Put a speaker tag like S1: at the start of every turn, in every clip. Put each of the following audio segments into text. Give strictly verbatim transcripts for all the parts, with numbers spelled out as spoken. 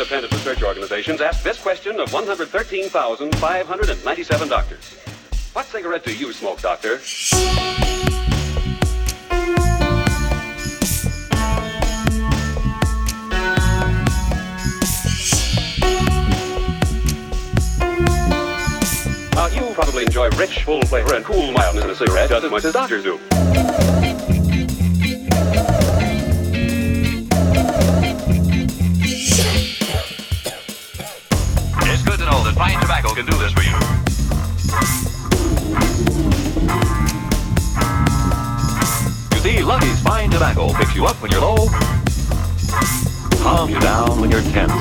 S1: independent research organizations asked this question of one hundred thirteen thousand five hundred ninety-seven doctors. What cigarette do you smoke, doctor? Now, you probably enjoy rich, full flavor and cool mildness in a cigarette just as much as doctors do.
S2: It's good to know that fine tobacco can do this for you. You see, Lucky's fine tobacco picks you up when you're low, calms you down when you're tense.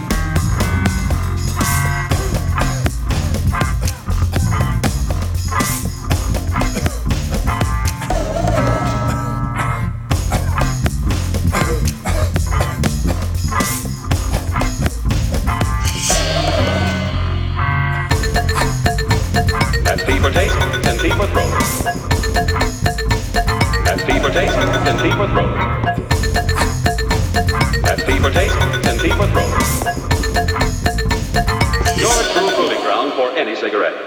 S1: That's T for taste and T for throat. That's T for taste and T for throat. That's T for taste and T for throat. Your true proving ground for any cigarette.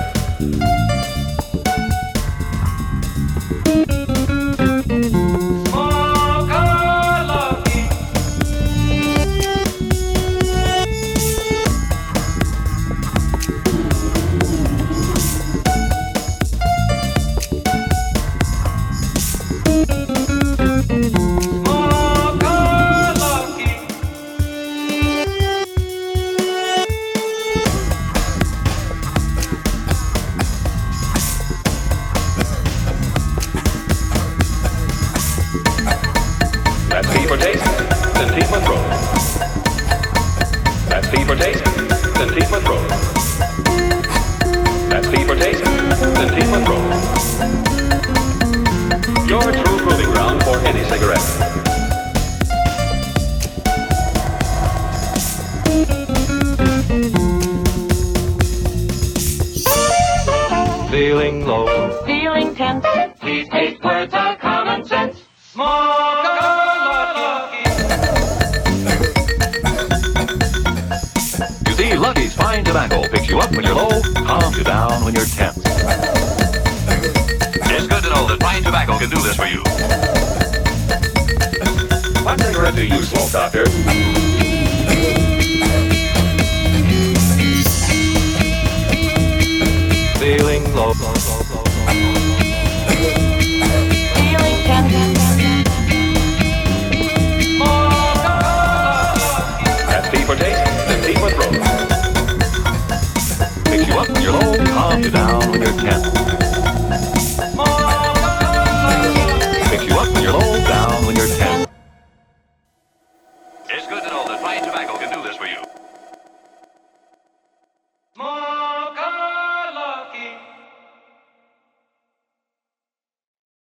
S1: That's T for taste, then T for throat. That's T for taste, then T for throat. That's T for taste, then T for throat. Your true proving ground for any cigarette.
S2: Feeling low,
S3: Feeling tense.
S4: These eight words are common sense.
S2: smoke a Lucky. You see, Lucky's fine tobacco picks you up when you're low, calms you down when you're tense. It's good to know that fine tobacco can do this for you.
S1: What cigarette do you smoke, doctor?
S2: Feeling low,
S3: Feeling tense.
S1: That's T for taste, then T for throat.
S2: picks you up when you're low, calms you down when you're tense.